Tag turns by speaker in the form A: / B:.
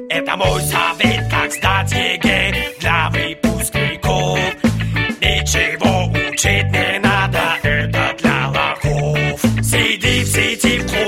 A: Это мой совет, как сдать ЕГЭ для выпускников. Ничего учить не надо, это для лохов. Сиди в сети в